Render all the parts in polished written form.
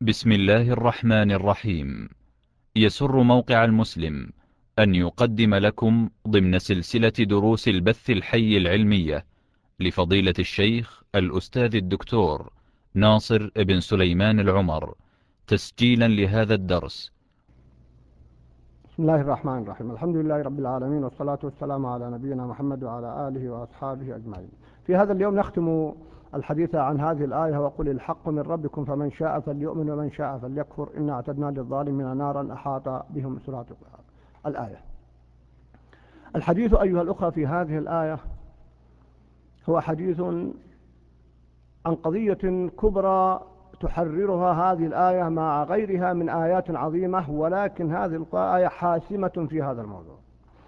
بسم الله الرحمن الرحيم. يسر موقع المسلم أن يقدم لكم ضمن سلسلة دروس البث الحي العلمية لفضيلة الشيخ الأستاذ الدكتور ناصر بن سليمان العمر، تسجيلا لهذا الدرس. بسم الله الرحمن الرحيم. الحمد لله رب العالمين، والصلاة والسلام على نبينا محمد وعلى آله وأصحابه أجمعين. في هذا اليوم نختم الحديث عن هذه الآية: وقل الحق من ربكم فمن شاء فليؤمن ومن شاء فليكفر إنا اعتدنا للظالمين نارا أحاط بهم سرادقها. الآية. الحديث أيها الأخوة في هذه الآية هو حديث عن قضية كبرى تحررها هذه الآية مع غيرها من آيات عظيمة، ولكن هذه الآية حاسمة في هذا الموضوع.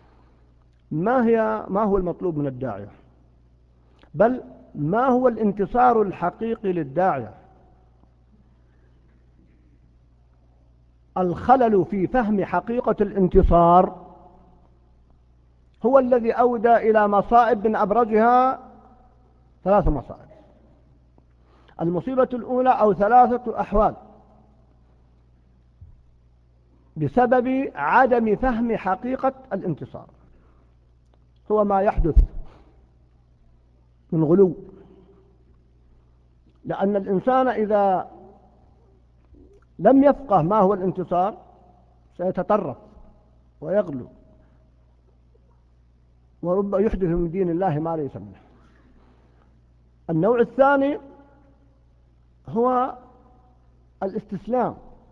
ما هو المطلوب من الداعية؟ بل ما هو الانتصار الحقيقي للداعية؟ الخلل في فهم حقيقة الانتصار هو الذي أودى إلى مصائب، من أبرزها 3 مصائب. المصيبة الأولى أو 3 أحوال بسبب عدم فهم حقيقة الانتصار، هو ما يحدث من غلو. لأن الإنسان إذا لم يفقه ما هو الانتصار سيتطرف ويغلو، ورب يحدث من دين الله ما ليس منه. النوع الثاني هو الاستسلام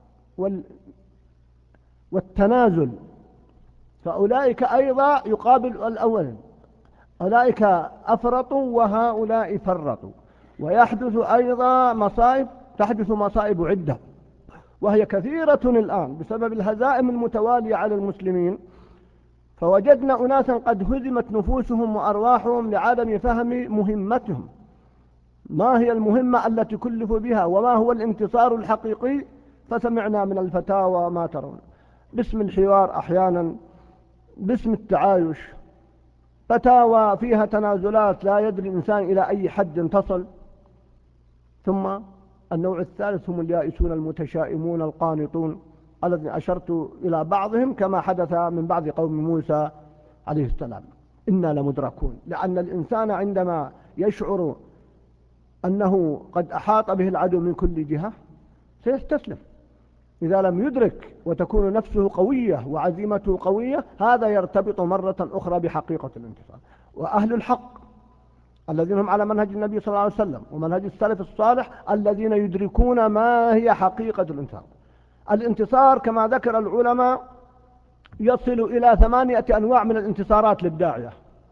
والتنازل، فأولئك أيضا يقابل الأول، أولئك أفرطوا وهؤلاء فرطوا. ويحدث أيضا تحدث مصائب عدة وهي كثيرة الآن بسبب الهزائم المتوالية على المسلمين. فوجدنا أناسا قد هزمت نفوسهم وأرواحهم لعدم فهم مهمتهم، ما هي المهمة التي كلفوا بها وما هو الانتصار الحقيقي. فسمعنا من الفتاوى ما ترون، باسم الحوار أحيانا، باسم التعايش، فتاوى فيها تنازلات لا يدري الإنسان إلى أي حد تصل. ثم النوع الثالث هم اليائسون المتشائمون القانطون، الذين أشرت إلى بعضهم كما حدث من بعض قوم موسى عليه السلام. إنا لمدركون، لأن الإنسان عندما يشعر أنه قد أحاط به العدو من كل جهة سيستسلم. إذا لم يدرك وتكون نفسه قوية وعزيمته قوية، هذا يرتبط مرة أخرى بحقيقة الانتصار. وأهل الحق الذين هم على منهج النبي صلى الله عليه وسلم ومنهج السلف الصالح الذين يدركون ما هي حقيقة الانتصار. الانتصار كما ذكر العلماء يصل إلى 8 أنواع من الانتصارات للداعية.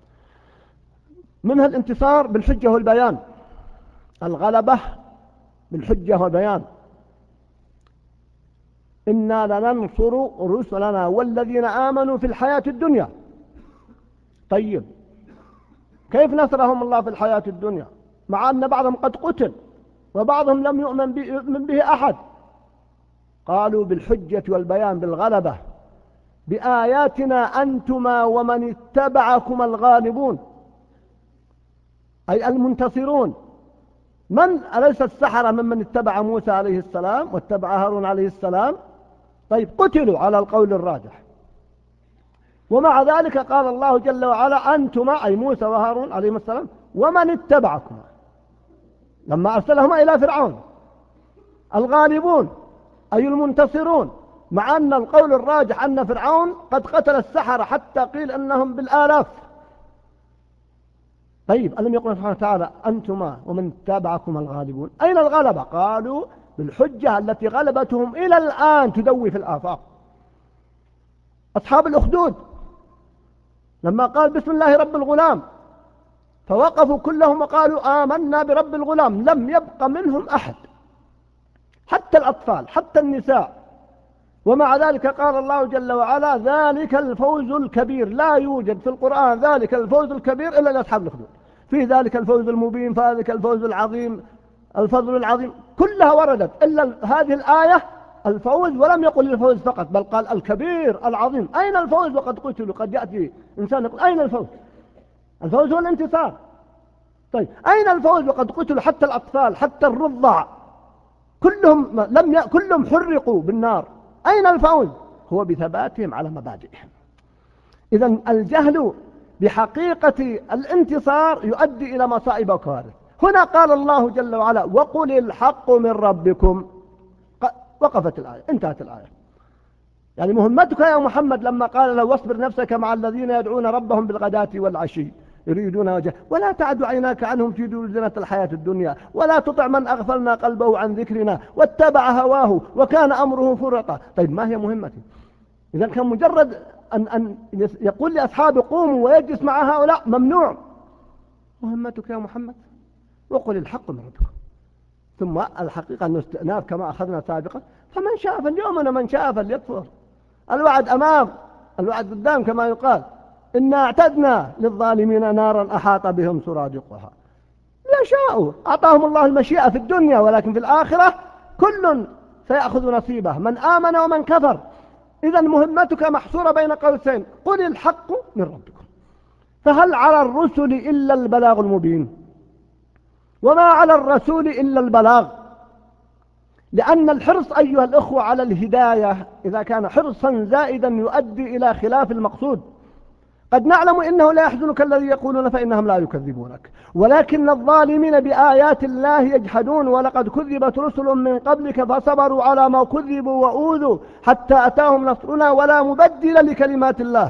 منها الانتصار بالحجة والبيان، الغلبة بالحجة والبيان. إنا لننصر رسلنا والذين آمنوا في الحياة الدنيا. طيب، كيف نصرهم الله في الحياة الدنيا مع أن بعضهم قد قتل وبعضهم لم يؤمن به أحد؟ قالوا بالحجة والبيان، بالغلبة، بآياتنا أنتما ومن اتبعكما الغالبون، أي المنتصرون. أليس السحرة ممن اتبع موسى عليه السلام واتبع هارون عليه السلام؟ طيب، قتلوا على القول الراجح، ومع ذلك قال الله جل وعلا أنتما، أي موسى وهارون عليهم السلام، ومن اتبعكما، لما أرسلهما إلى فرعون، الغالبون أي المنتصرون، مع أن القول الراجح أن فرعون قد قتل السحرة حتى قيل أنهم بالآلاف. طيب، ألم يقل سبحانه وتعالى أنتما ومن اتبعكما الغالبون؟ أين الغلبة؟ قالوا بالحجة التي غلبتهم إلى الآن تدوي في الآفاق. أصحاب الأخدود لما قال بسم الله رب الغلام فوقفوا كلهم وقالوا آمنا برب الغلام، لم يبق منهم أحد، حتى الأطفال حتى النساء. ومع ذلك قال الله جل وعلا ذلك الفوز الكبير. لا يوجد في القرآن ذلك الفوز الكبير إلا لأصحاب الأخدود. في ذلك الفوز المبين، فذلك الفوز العظيم، الفضل العظيم، كلها وردت إلا هذه الآية الفوز، ولم يقل الفوز فقط بل قال الكبير العظيم. أين الفوز وقد قتلوا؟ قد يأتي إنسان يقول أين الفوز؟ الفوز هو الانتصار. طيب، أين الفوز وقد قتلوا حتى الأطفال حتى الرضع؟ كلهم حرقوا بالنار. أين الفوز؟ هو بثباتهم على مبادئهم. إذن الجهل بحقيقة الانتصار يؤدي إلى مصائب وكوارث. هنا قال الله جل وعلا وقل الحق من ربكم، وقفت الآية، انتهت الآية. يعني مهمتك يا محمد لما قال له واصبر نفسك مع الذين يدعون ربهم بالغداة والعشي يريدون وجهه ولا تعد عيناك عنهم في زينة الحياة الدنيا ولا تطع من أغفلنا قلبه عن ذكرنا واتبع هواه وكان أمره فرطا. طيب ما هي مهمتي؟ إذا كان مجرد أن يقول لأصحابه قوموا ويجلس مع هؤلاء ممنوع. مهمتك يا محمد وقل الحق من ربكم. ثم الحقيقة أنه استئناف كما أخذنا سابقا، فمن شاء فليؤمن ومن شاء فليكفر. الوعد أمام، الوعد قدام كما يقال. إنا اعتدنا للظالمين نارا أحاط بهم سرادقها. لا شاءوا أعطاهم الله المشيئة في الدنيا، ولكن في الآخرة كل سيأخذ نصيبه، من آمن ومن كفر. إذا مهمتك محصورة بين قوسين، قل الحق من ربكم. فهل على الرسل إلا البلاغ المبين؟ وما على الرسول إلا البلاغ. لأن الحرص أيها الأخوة على الهداية إذا كان حرصا زائدا يؤدي إلى خلاف المقصود. قد نعلم إنه لا يحزنك الذي يقولون فإنهم لا يكذبونك، ولكن الظالمين بآيات الله يجحدون. ولقد كذبت رسل من قبلك فصبروا على ما كذبوا وأوذوا حتى أتاهم نصرنا ولا مبدل لكلمات الله.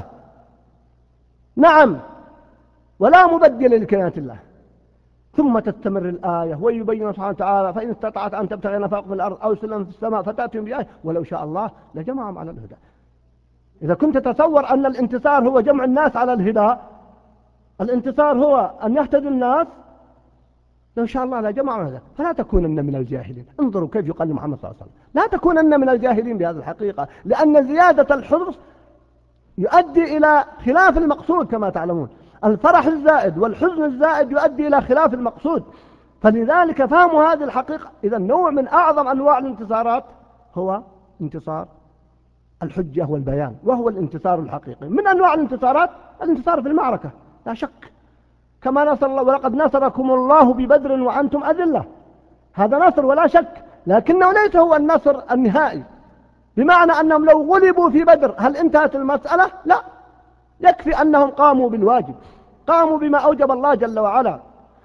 نعم، ولا مبدل لكلمات الله. ثم تستمر الآية ويبين سبحانه وتعالى فإن استطعت أن تبتغي نفاق في الأرض أو سلم في السماء فتأتهم بآية ولو شاء الله لجمعهم على الهدى. إذا كنت تتصور أن الانتصار هو جمع الناس على الهدى، الانتصار هو أن يهتدي الناس، لو شاء الله لجمعهم على الهدى. فلا تكونن من الجاهلين. انظروا كيف يقال محمد صلى الله عليه وسلم، لا تكونن من الجاهلين بهذه الحقيقة، لأن زيادة الحرص يؤدي إلى خلاف المقصود كما تعلمون. الفرح الزائد والحزن الزائد يؤدي إلى خلاف المقصود. فلذلك فهم هذه الحقيقة. إذا نوع من أعظم أنواع الانتصارات هو انتصار الحجة والبيان، وهو الانتصار الحقيقي. من أنواع الانتصارات الانتصار في المعركة لا شك، كما نصر الله ولقد نصركم الله ببدر وأنتم أذلة. هذا نصر ولا شك، لكنه ليس هو النصر النهائي، بمعنى أنهم لو غلبوا في بدر هل انتهت المسألة؟ لا، يكفي أنهم قاموا بالواجب، قاموا بما أوجب الله جل وعلا.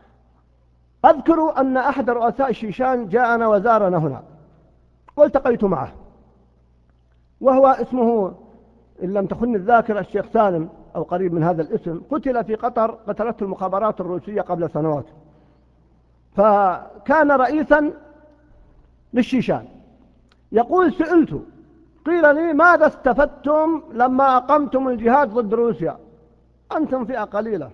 أذكر أن أحد رؤساء الشيشان جاءنا وزارنا هنا والتقيت معه، وهو اسمه إن لم تخن الذاكرة الشيخ سالم أو قريب من هذا الاسم. قتل في قطر، قتلته المخابرات الروسية قبل سنوات، فكان رئيسا للشيشان. يقول سئلت قيل لي ماذا استفدتم لما أقمتم الجهاد ضد روسيا؟ أنتم فئة قليلة،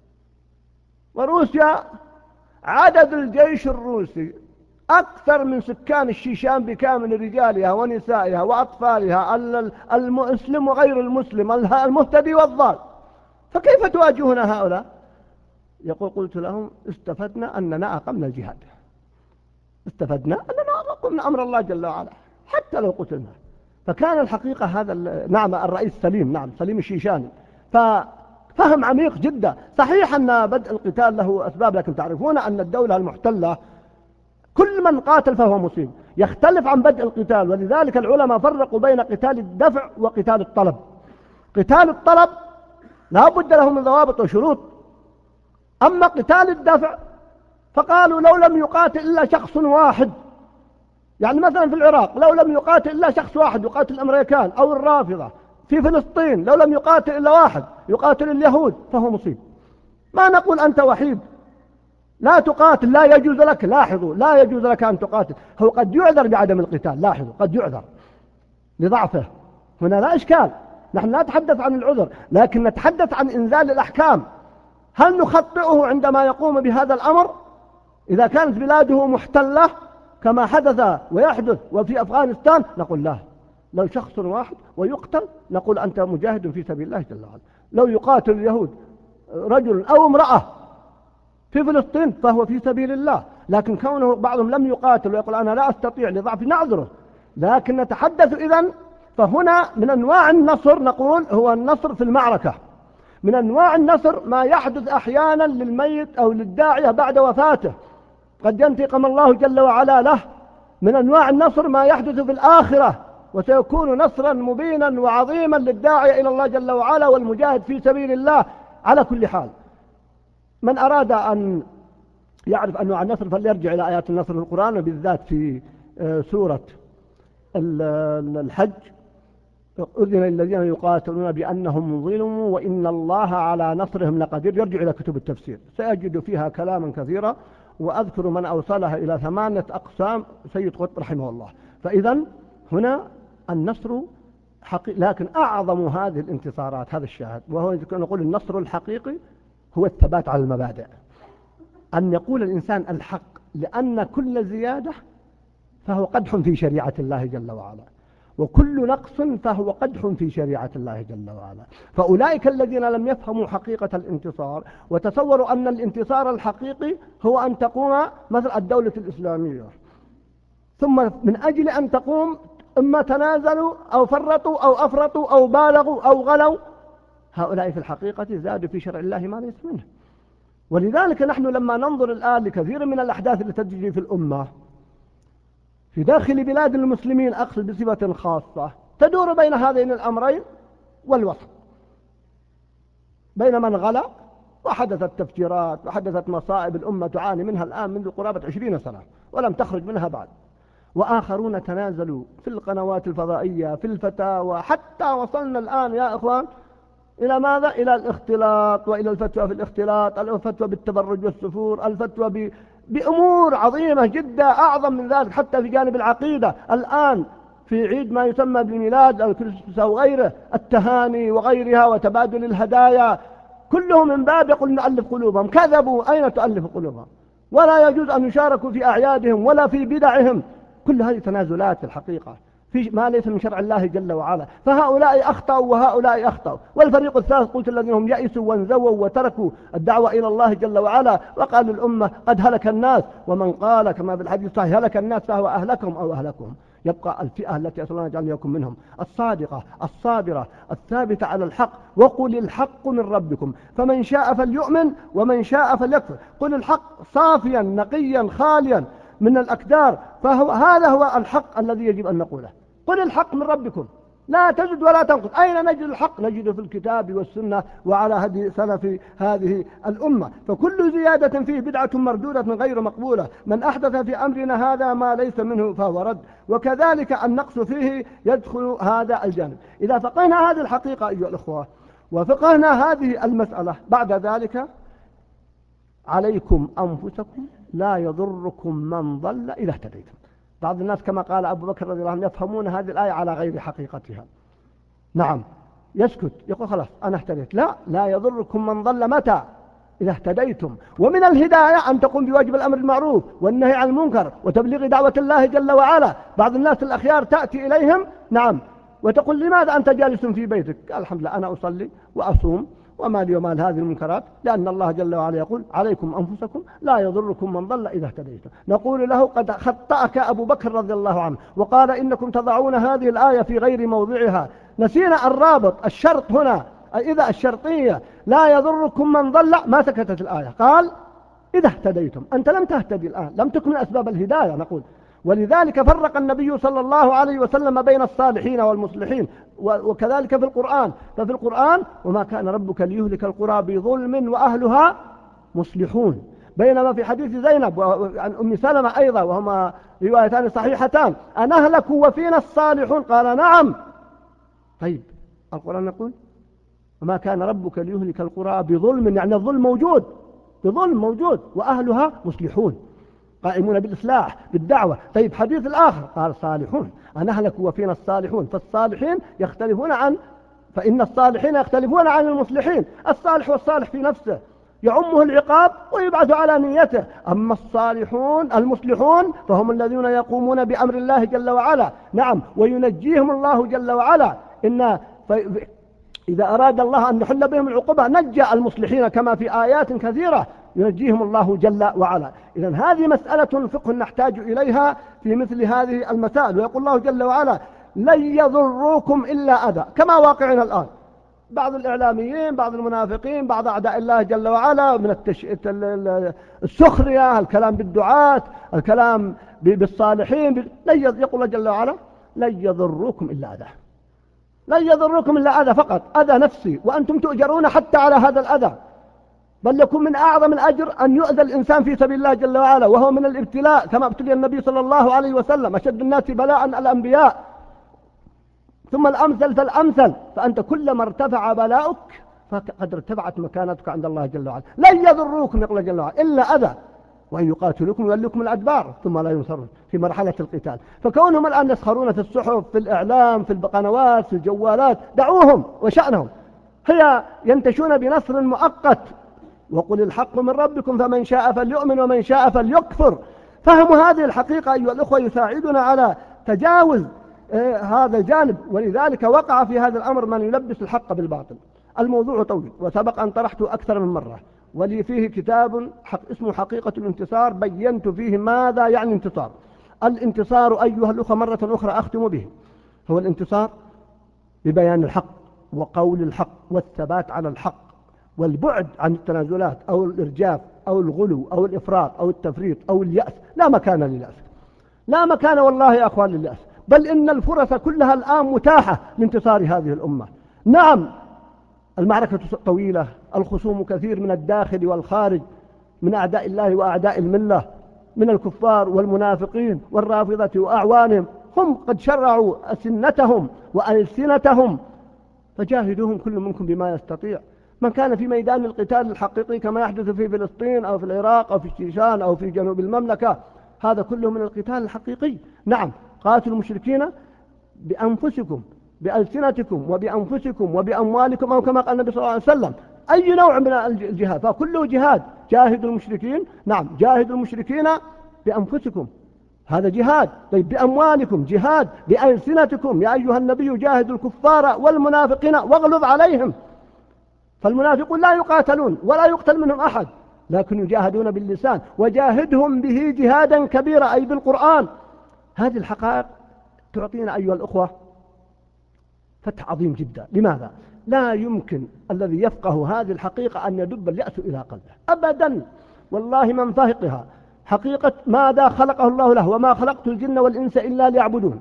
وروسيا عدد الجيش الروسي أكثر من سكان الشيشان بكامل، رجالها ونسائها وأطفالها، المسلم وغير المسلم، المهتدي والضال، فكيف تواجهون هؤلاء؟ يقول قلت لهم استفدنا أننا أقمنا الجهاد، استفدنا أننا أقمنا أمر الله جل وعلا حتى لو قتلنا. فكان الحقيقة هذا نعم الرئيس سليم، نعم سليم الشيشاني، ففهم عميق جدا. صحيح أن بدء القتال له أسباب، لكن تعرفون أن الدولة المحتلة كل من قاتل فهو مصيب، يختلف عن بدء القتال. ولذلك العلماء فرقوا بين قتال الدفع وقتال الطلب. قتال الطلب لا بد له من ضوابط وشروط، أما قتال الدفع فقالوا لو لم يقاتل إلا شخص واحد، يعني مثلا في العراق لو لم يقاتل إلا شخص واحد يقاتل الأمريكان أو الرافضة، في فلسطين لو لم يقاتل إلا واحد يقاتل اليهود فهو مصيب. ما نقول أنت وحيد لا تقاتل، لا يجوز لك، لاحظوا لا يجوز لك أن تقاتل، هو قد يعذر بعدم القتال، لاحظوا قد يعذر لضعفه، هنا لا إشكال، نحن لا نتحدث عن العذر، لكن نتحدث عن إنزال الأحكام. هل نخطئه عندما يقوم بهذا الأمر إذا كانت بلاده محتلة كما حدث ويحدث وفي أفغانستان؟ نقول لا، لو شخص واحد ويقتل نقول أنت مجاهد في سبيل الله جل وعلا. لو يقاتل اليهود رجل أو امرأة في فلسطين فهو في سبيل الله، لكن كونه بعضهم لم يقاتل ويقول أنا لا أستطيع لضعف نعذره. لكن نتحدث إذن، فهنا من أنواع النصر نقول هو النصر في المعركة. من أنواع النصر ما يحدث أحيانا للميت أو للداعية بعد وفاته، قد ينتقم الله جل وعلا له من أنواع النصر ما يحدث في الآخرة، وسيكون نصرا مبينا وعظيما للداعي إلى الله جل وعلا والمجاهد في سبيل الله على كل حال. من أراد أن يعرف أنواع النصر فليرجع إلى آيات النصر في القرآن، وبالذات في سورة الحج: أذن للذين يقاتلون بأنهم ظلموا وإن الله على نصرهم لقدير. يرجع إلى كتب التفسير سيجد فيها كلاما كثيرا، وأذكر من أوصلها إلى 8 أقسام سيد قطب رحمه الله. فإذا هنا النصر حقيقي، لكن أعظم هذه الانتصارات هذا الشاهد، وهو نقول النصر الحقيقي هو الثبات على المبادئ، أن يقول الإنسان الحق، لأن كل زيادة فهو قدح في شريعة الله جل وعلا، وكل نقص فهو قدح في شريعة الله جل وعلا. فأولئك الذين لم يفهموا حقيقة الانتصار وتصوروا أن الانتصار الحقيقي هو أن تقوم مثل الدولة الإسلامية، ثم من أجل أن تقوم إما تنازلوا أو فرطوا أو أفرطوا أو بالغوا أو غلوا، هؤلاء في الحقيقة زادوا في شرع الله ما ليس منه. ولذلك نحن لما ننظر الآن لكثير من الأحداث التي تجري في الأمة في داخل بلاد المسلمين، أقصد بصفة خاصة، تدور بين هذين الأمرين والوسط، بين من غلا وحدثت تفجيرات وحدثت مصائب الأمة تعاني منها الآن منذ قرابة 20 سنة ولم تخرج منها بعد، وآخرون تنازلوا في القنوات الفضائية في الفتاوى، حتى وصلنا الآن يا إخوان إلى ماذا؟ إلى الاختلاط، وإلى الفتوى في الاختلاط، الفتوى بالتبرج والسفور، الفتوى بأمور عظيمة جدا أعظم من ذلك، حتى في جانب العقيدة الآن في عيد ما يسمى بالميلاد أو كريسماس أو غيره، التهاني وغيرها وتبادل الهدايا، كلهم من باب يقول نؤلف قلوبهم. كذبوا، أين تؤلف قلوبهم؟ ولا يجوز أن يشاركوا في أعيادهم ولا في بدعهم. كل هذه تنازلات الحقيقة في ما ليس من شرع الله جل وعلا. فهؤلاء أخطأوا وهؤلاء أخطأوا. والفريق الثالث قلت الذين هم يأسوا وانزووا وتركوا الدعوة إلى الله جل وعلا، وقال الأمة قد هلك الناس، ومن قال كما في الحديث الصحيح هلك الناس فهو أهلكهم أو أهلكهم. يبقى الفئة التي أسأل الله أن يكون منهم الصادقة الصابرة الثابتة على الحق. وقل الحق من ربكم فمن شاء فليؤمن ومن شاء فليكفر. قل الحق صافيا نقيا خاليا من الأكدار، هذا هو الحق الذي يجب أن نقوله. قل الحق من ربكم، لا تزد ولا تنقص. أين نجد الحق؟ نجده في الكتاب والسنة وعلى هدي سلف هذه الأمة. فكل زيادة فيه بدعة مردودة غير مقبولة. من أحدث في أمرنا هذا ما ليس منه فهو رد. وكذلك النقص فيه يدخل هذا الجانب. إذا فقهنا هذه الحقيقة أيها الأخوة وفقهنا هذه المسألة، بعد ذلك عليكم أنفسكم لا يضركم من ضل إذا اهتديتم. بعض الناس كما قال أبو بكر رضي الله عنه يفهمون هذه الآية على غير حقيقتها. نعم، يسكت يقول خلاص أنا اهتديت. لا يضركم من ضل متى؟ إذا اهتديتم. ومن الهداية أن تقوم بواجب الأمر المعروف والنهي عن المنكر وتبليغ دعوة الله جل وعلا. بعض الناس الأخيار تأتي إليهم نعم وتقول لماذا أنت جالس في بيتك؟ قال الحمد لله أنا أصلي وأصوم وما لي ومال هذه المنكرات، لأن الله جل وعلا يقول عليكم أنفسكم لا يضركم من ضل إذا اهتديتم. نقول له قد خطأك أبو بكر رضي الله عنه وقال إنكم تضعون هذه الآية في غير موضعها. نسينا الرابط، الشرط هنا إذا الشرطية لا يضركم من ضل ما سكتت الآية، قال إذا اهتديتم. أنت لم تهتدي الآن، لم تكمل أسباب الهداية نقول. ولذلك فرق النبي صلى الله عليه وسلم بين الصالحين والمصلحين. وكذلك في القرآن، ففي القرآن وما كان ربك ليهلك القرى بظلم وأهلها مصلحون. بينما في حديث زينب عن أم سلمة أيضا وهما روايتان صحيحتان أنهلك وفينا الصالحون؟ قال نعم. طيب القرآن يقول وما كان ربك ليهلك القرى بظلم، يعني الظلم موجود، بظلم موجود، وأهلها مصلحون قائمون بالإصلاح بالدعوة. طيب حديث الآخر قال صالحون أنهلك وفينا الصالحون. فالصالحين يختلفون فإن الصالحين يختلفون عن المصلحين. الصالح والصالح في نفسه يعمه العقاب ويبعث على نيته. أما الصالحون المصلحون فهم الذين يقومون بأمر الله جل وعلا نعم وينجيهم الله جل وعلا. إذا أراد الله أن يحل بهم العقوبة نجى المصلحين كما في آيات كثيرة ينجيهم الله جل وعلا. إذن هذه مسألة فقه نحتاج إليها في مثل هذه المسائل. ويقول الله جل وعلا لن يضروكم إلا أذى كما واقعنا الآن. بعض الإعلاميين، بعض المنافقين، بعض أعداء الله جل وعلا من السخرية، الكلام بالدعاة، الكلام بالصالحين، يقول الله جل وعلا لن يضركم إلا أذى، لن يضركم إلا أذى فقط، أذى نفسي، وأنتم تؤجرون حتى على هذا الأذى، بل يكون من أعظم الأجر أن يؤذى الإنسان في سبيل الله جل وعلا، وهو من الابتلاء كما ابتلي النبي صلى الله عليه وسلم: أشد الناس بلاء الأنبياء ثم الأمثل فالأمثل، فأنت كلما ارتفع بلاؤك فقد ارتفعت مكانتك عند الله جل وعلا. لن يضروكم يقول جل وعلا إلا أذى، وأن يقاتلوكم ويولوكم الأدبار ثم لا ينصرون في مرحلة القتال. فكونهم الآن يسخرون في الصحف، في الإعلام، في القنوات، في الجوالات، دعوهم وشأنهم، هي ينتشون بنصر مؤقت: وقل الحق من ربكم فمن شاء فليؤمن ومن شاء فليكفر. فهم هذه الحقيقة أيها الأخوة يساعدنا على تجاوز هذا الجانب، ولذلك وقع في هذا الأمر من يلبس الحق بالباطل. الموضوع طويل وسبق أن طرحته أكثر من مرة، ولي فيه كتاب اسمه حقيقة الانتصار، بينت فيه ماذا يعني انتصار. الانتصار أيها الأخوة مرة أخرى أختم به، هو الانتصار ببيان الحق وقول الحق والثبات على الحق والبعد عن التنازلات أو الإرجاف أو الغلو أو الإفراط أو التفريط أو اليأس. لا مكان لليأس، لا مكان والله يا أخوان لليأس، بل إن الفرص كلها الآن متاحة لانتصار هذه الأمة. نعم المعركة طويلة، الخصوم كثير من الداخل والخارج، من أعداء الله وأعداء الملة، من الكفار والمنافقين والرافضة وأعوانهم، هم قد شرعوا أسنتهم وألسنتهم، فجاهدوهم كل منكم بما يستطيع. من كان في ميدان القتال الحقيقي كما يحدث في فلسطين أو في العراق أو في الشيشان أو في جنوب المملكة، هذا كله من القتال الحقيقي. نعم قاتلوا المشركين بأنفسكم، بألسنتكم وبأنفسكم وبأموالكم، أو كما قال النبي صلى الله عليه وسلم أي نوع من الجهاد، فكله جهاد. جاهدوا المشركين، نعم جاهدوا المشركين بأنفسكم، هذا جهاد. طيب بأموالكم جهاد، بألسنتكم يا أيها النبي جاهدوا الكفار والمنافقين واغلظ عليهم. فالمنافقون لا يقاتلون ولا يقتل منهم أحد، لكن يجاهدون باللسان، وجاهدهم به جهادا كبيرا أي بالقرآن. هذه الحقائق تعطينا أيها الأخوة فتح عظيم جدا. لماذا؟ لا يمكن الذي يفقه هذه الحقيقة أن يدب اليأس إلى قلبه أبدا، والله من فهقها حقيقة ماذا خلقه الله له: وما خلقت الجن والإنس إلا ليعبدون،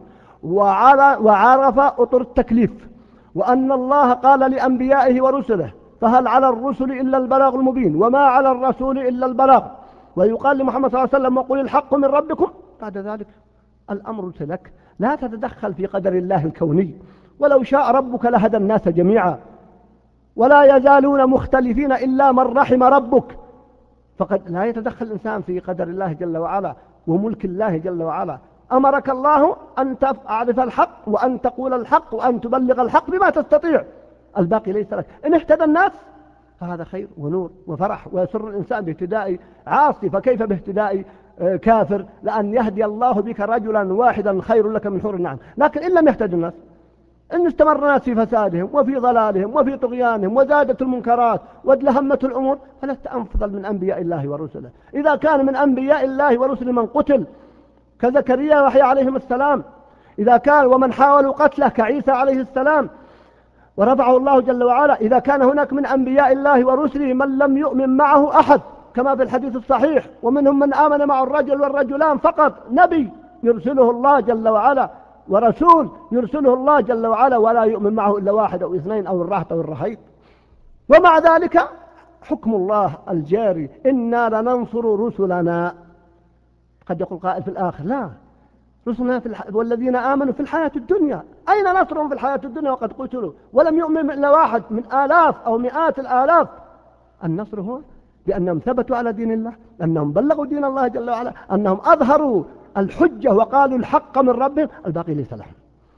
وعرف أطر التكليف، وأن الله قال لأنبيائه ورسله: فهل على الرسل إلا البلاغ المبين وما على الرسول إلا البلاغ. ويقال لمحمد صلى الله عليه وسلم: وقل الحق من ربكم. بعد ذلك الأمر لك، لا تتدخل في قدر الله الكوني، ولو شاء ربك لهدى الناس جميعا، ولا يزالون مختلفين إلا من رحم ربك. فقد لا يتدخل الإنسان في قدر الله جل وعلا وملك الله جل وعلا. أمرك الله أن تعرف الحق وأن تقول الحق وأن تبلغ الحق بما تستطيع، الباقي ليس لك. إن اهتدى الناس فهذا خير ونور وفرح، ويسر الإنسان باهتداء عاصي، فكيف باهتداء كافر؟ لأن يهدي الله بك رجلا واحدا خير لك من حور النعم. لكن إن لم يهتدي الناس، إن استمر الناس في فسادهم وفي ضلالهم وفي طغيانهم وزادت المنكرات وادلهمت الأمور، فلست أفضل من أنبياء الله ورسله. إذا كان من أنبياء الله ورسله من قتل كزكريا ويحيى عليهم السلام، إذا كان ومن حاولوا قتله كعيسى عليه السلام ورفعه الله جل وعلا، إذا كان هناك من أنبياء الله ورسله من لم يؤمن معه أحد كما في الحديث الصحيح: ومنهم من آمن مع الرجل والرجلان فقط، نبي يرسله الله جل وعلا ورسول يرسله الله جل وعلا ولا يؤمن معه إلا واحد أو اثنين أو الراحة أو الرهيب. ومع ذلك حكم الله الجاري: إنا لننصر رسلنا. قد يقول قائل في الآخر: لا، رسلنا والذين آمنوا في الحياة الدنيا. أين نصرهم في الحياة الدنيا وقد قتلوا ولم يؤمن إلا واحد من آلاف أو مئات الآلاف؟ النصر هو بأنهم ثبتوا على دين الله، أنهم بلغوا دين الله جل وعلا، أنهم أظهروا الحجة وقالوا الحق من ربهم، الباقي ليس لهم.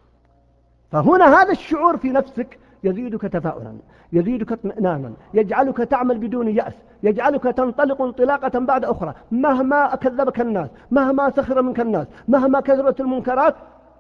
فهنا هذا الشعور في نفسك يزيدك تفاؤلا، يزيدك اطمئنانا، يجعلك تعمل بدون يأس، يجعلك تنطلق انطلاقة بعد أخرى. مهما أكذبك الناس، مهما سخر منك الناس، مهما كثرت المنكرات،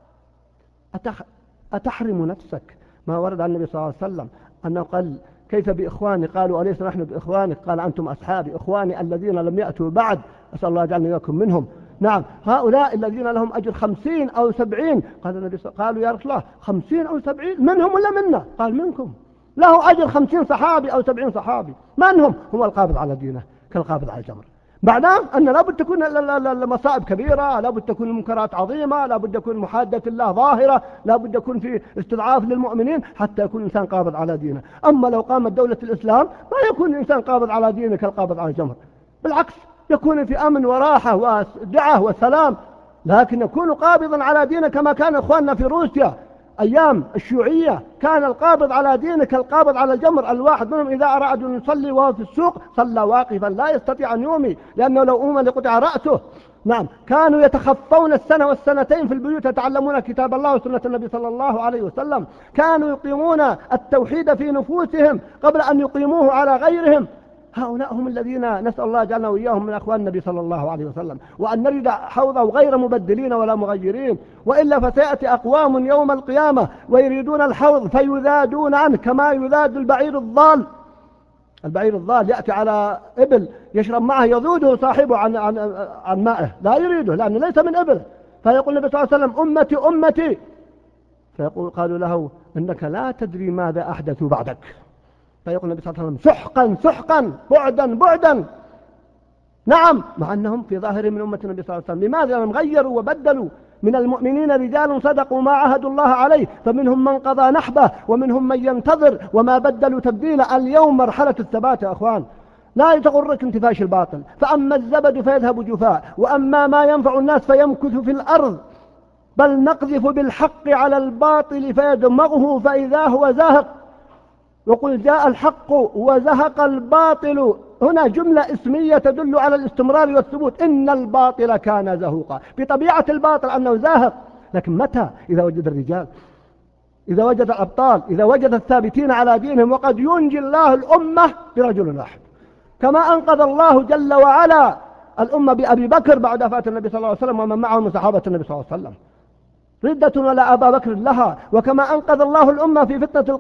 أتحرم نفسك ما ورد عن النبي صلى الله عليه وسلم أنه قال: كيف بإخواني؟ قالوا: أليس نحن بإخوانك؟ قال: أنتم أصحابي، إخواني الذين لم يأتوا بعد، أسأل الله يجعلني وإياكم منهم. نعم هؤلاء الذين لهم أجر 50 أو 70. قال النبي قالوا: يا رسول الله 50 أو 70 منهم ولا منا؟ قال: منكم. له أجر 50 صحابي أو 70 صحابي. من هم؟ هو القابض على دينه كالقابض على الجمر. معناه أن لابد تكون المصائب كبيرة، لابد تكون المنكرات عظيمة، لابد تكون محادة الله ظاهرة، لابد يكون في استضعاف للمؤمنين حتى يكون الإنسان قابض على دينه. أما لو قامت دولة الإسلام ما يكون الإنسان قابض على دينه كالقابض على الجمر، بالعكس يكون في أمن وراحة ودعة وسلام، لكن يكون قابضا على دينه كما كان إخواننا في روسيا أيام الشيوعية، كان القابض على دينه كالقابض على الجمر. الواحد منهم إذا أراد أن يصلي وهو في السوق صلى واقفا لا يستطيع أن يومي، لأنه لو أومى لقطع رأسه. نعم، كانوا يتخفون السنة والسنتين في البيوت يتعلمون كتاب الله وسنة النبي صلى الله عليه وسلم، كانوا يقيمون التوحيد في نفوسهم قبل أن يقيموه على غيرهم. هؤلاء هم الذين نسأل الله جعلنا وإياهم من أخوان النبي صلى الله عليه وسلم، وأن نرد حوضه غير مبدلين ولا مغيرين، وإلا فسيأتي أقوام يوم القيامة ويريدون الحوض فيذادون عنه كما يذاد البعير الضال. البعير الضال يأتي على إبل يشرب معه يذوده صاحبه عن مائه، لا يريده لأنه ليس من إبل، فيقول النبي صلى الله عليه وسلم أمتي أمتي، قالوا له إنك لا تدري ماذا أحدثوا بعدك، فيقول النبي صلى الله عليه وسلم سحقا سحقا بعدا بعدا. نعم، مع أنهم في ظاهر من أمة النبي صلى الله عليه وسلم. لماذا؟ لم غيروا وبدلوا. من المؤمنين رجال صدقوا ما عهدوا الله عليه، فمنهم من قضى نحبه ومنهم من ينتظر وما بدلوا تبديلا. اليوم مرحلة الثبات يا أخوان، لا تغرك انتفاش الباطل، فأما الزبد فيذهب جفاء، وأما ما ينفع الناس فيمكث في الأرض، بل نقذف بالحق على الباطل فيدمغه فإذا هو زاهق. وقل جاء الحق وزهق الباطل، هنا جملة اسمية تدل على الاستمرار والثبوت. إن الباطل كان زهوقا، بطبيعة الباطل أنه زاهق، لكن متى؟ إذا وجد الرجال، إذا وجد الأبطال، إذا وجد الثابتين على دينهم. وقد ينجي الله الأمة برجل واحد، كما أنقذ الله جل وعلا الأمة بأبي بكر بعد وفاة النبي صلى الله عليه وسلم ومن معه من صحابة النبي صلى الله عليه وسلم، ردة ولا أبا بكر لها. وكما أنقذ الله الأمة في فتنة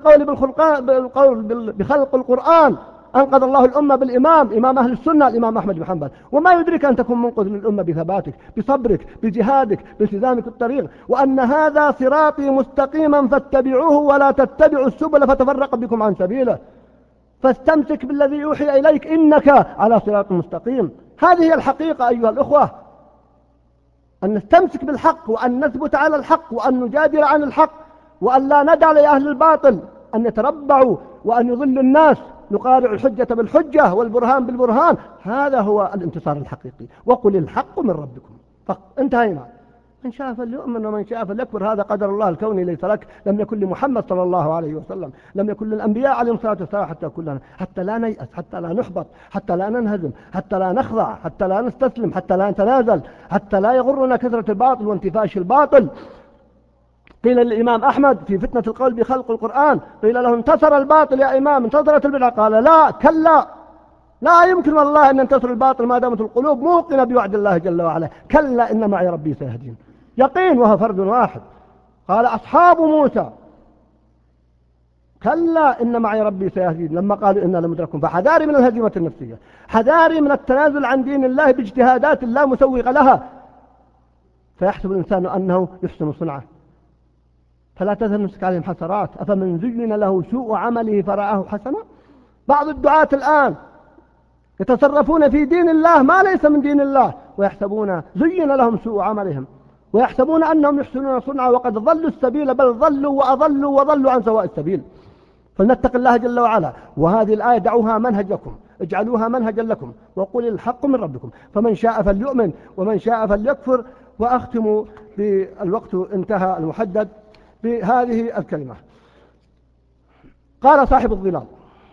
القول بخلق القرآن، أنقذ الله الأمة بالإمام، إمام أهل السنة الإمام أحمد بن حنبل. وما يدرك أن تكون منقذ للأمة بثباتك، بصبرك، بجهادك، بالتزامك الطريق، وأن هذا صراطي مستقيما فاتبعوه ولا تتبعوا السبل فتفرق بكم عن سبيله، فاستمسك بالذي يوحي إليك إنك على صراط مستقيم. هذه هي الحقيقة أيها الأخوة، أن نستمسك بالحق، وأن نثبت على الحق، وأن نجادل عن الحق، وأن لا ندع لأهل الباطل أن يتربعوا وأن يضلوا الناس. نقارع الحجة بالحجة والبرهان بالبرهان، هذا هو الانتصار الحقيقي. وقل الحق من ربكم، انتهينا. من شاء فليؤمن ومن شاء فليكفر، هذا قدر الله الكوني ليس لك، لم يكن لمحمد صلى الله عليه وسلم، لم يكن للأنبياء عليهم الصلاة والسلام، حتى كلنا، حتى لا نيأس، حتى لا نحبط، حتى لا ننهزم، حتى لا نخضع، حتى لا نستسلم، حتى لا نتنازل، حتى لا يغرنا كثرة الباطل وانتفاش الباطل. قيل للإمام أحمد في فتنة القول بخلق القرآن، قيل له انتصر الباطل يا إمام، انتصرت البدعة، قال لا كلا، لا يمكن والله أن ينتصر الباطل ما دامت القلوب موقنة بوعد الله جل وعلا. كلا إن معي ربي سيهدين، يقين وهو فرد واحد. قال أصحاب موسى كلا إن معي ربي سيهدين لما قالوا إنا لمدركون. فحذاري من الهزيمة النفسية، حذاري من التنازل عن دين الله باجتهادات لا مسوغ لها، فيحسب الإنسان أنه يحسن صنعه، فلا تذهب نفسك عليهم حسرات. أفمن زين له سوء عمله فرآه حسنا. بعض الدعاة الآن يتصرفون في دين الله ما ليس من دين الله، ويحسبون زين لهم سوء عملهم، ويحسبون أنهم يحسنون صنعا وقد ضلوا السبيل، بل ضلوا وأضلوا وضلوا عن سواء السبيل. فلنتق الله جل وعلا. وهذه الآية دعوها منهج لكم، اجعلوها منهجا لكم، وقل الحق من ربكم، فمن شاء فليؤمن ومن شاء فليكفر. وأختم بالوقت انتهى المحدد بهذه الكلمة. قال صاحب الظلال،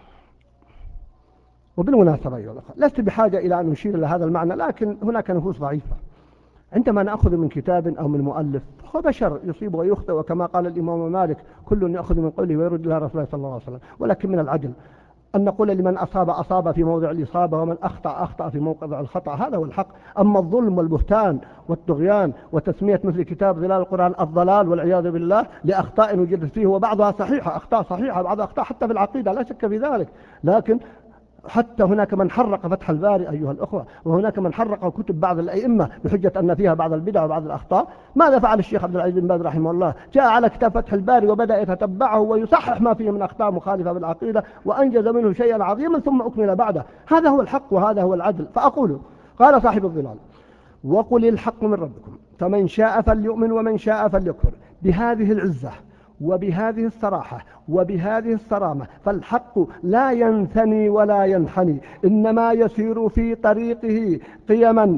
وبالمناسبة أيها الأخوة لست بحاجة إلى أن أشير إلى هذا المعنى، لكن هناك نفوس ضعيفة عندما نأخذ من كتاب أو من مؤلف، هو بشر يصيب ويخطئ، وكما قال الإمام مالك كل يأخذ من قوله ويرد إلى رسول الله صلى الله عليه وسلم. ولكن من العدل أن نقول لمن أصاب في موضع الإصابة، ومن أخطأ في موضع الخطأ، هذا هو الحق. أما الظلم والبهتان والطغيان وتسمية مثل كتاب ظلال القرآن الضلال والعياذ بالله لأخطاء وجدت فيه، وبعضها صحيحة، أخطاء صحيحة، بعضها أخطاء حتى في العقيدة لا شك في ذلك، لكن حتى هناك من حرق فتح الباري أيها الأخوة، وهناك من حرق كتب بعض الأئمة بحجة أن فيها بعض البدع وبعض الأخطاء. ماذا فعل الشيخ عبد العزيز بن باز رحمه الله؟ جاء على كتاب فتح الباري وبدأ يتتبعه ويصحح ما فيه من أخطاء مخالفة بالعقيدة، وأنجز منه شيئا عظيما ثم أكمل بعده. هذا هو الحق وهذا هو العدل. فأقول قال صاحب الظلال: وقل الحق من ربكم فمن شاء فليؤمن ومن شاء فليكفر. بهذه العزة وبهذه الصراحة وبهذه الصرامة، فالحق لا ينثني ولا ينحني، إنما يسير في طريقه قيما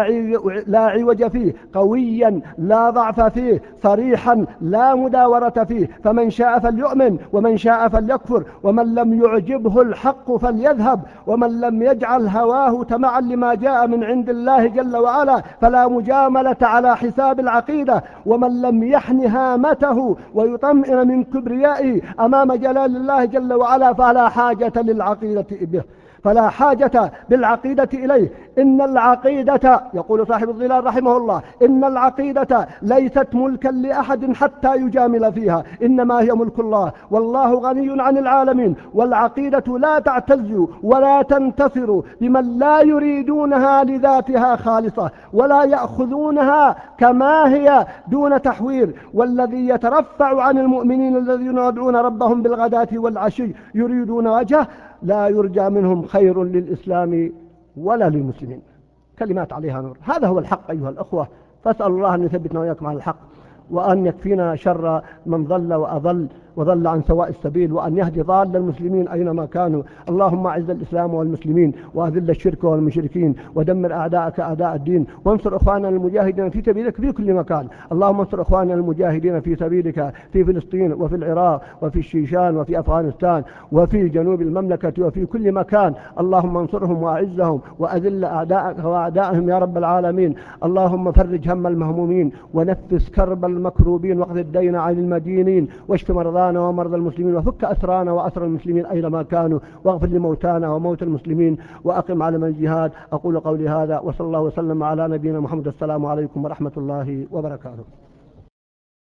لا عوج فيه، قويا لا ضعف فيه، صريحا لا مداورة فيه. فمن شاء فليؤمن ومن شاء فليكفر، ومن لم يعجبه الحق فليذهب، ومن لم يجعل هواه تبعا لما جاء من عند الله جل وعلا فلا مجاملة على حساب العقيدة، ومن لم يحن هامته ويطمئن من كبريائه أمام جلال الله جل وعلا فلا حاجة للعقيدة به، فلا حاجة بالعقيدة إليه. إن العقيدة، يقول صاحب الظلال رحمه الله، إن العقيدة ليست ملكا لأحد حتى يجامل فيها، إنما هي ملك الله، والله غني عن العالمين. والعقيدة لا تعتز ولا تنتصر بمن لا يريدونها لذاتها خالصة ولا يأخذونها كما هي دون تحوير. والذي يترفع عن المؤمنين الذين يدعون ربهم بالغداة والعشي يريدون وجهه لا يرجى منهم خير للإسلام ولا للمسلمين. كلمات عليها نور. هذا هو الحق أيها الأخوة، فأسأل الله أن يثبتنا وإياكم على الحق، وأن يكفينا شر من ضل وأضل وضل عن سواء السبيل، وأن يهدي ضال المسلمين أينما كانوا. اللهم أعز الإسلام والمسلمين وأذل الشرك والمشركين ودمر أعداءك أعداء الدين، وانصر إخواننا المجاهدين في سبيلك في كل مكان. اللهم انصر إخواننا المجاهدين في سبيلك في فلسطين وفي العراق وفي الشيشان وفي أفغانستان وفي جنوب المملكة وفي كل مكان. اللهم انصرهم وأعزهم وأذل أعداءك وأعداءهم يا رب العالمين. اللهم فرج هم المهمومين ونفس كرب المكروبين واقض الدين عن المدينين، واشف مرضانا ومرضى المسلمين، وفك أسرانا وأسر المسلمين أينما كانوا، واغفر لموتانا وموتى المسلمين، وأقم علم الجهاد. أقول قولي هذا وصلى الله وسلم على نبينا محمد. السلام عليكم ورحمة الله وبركاته.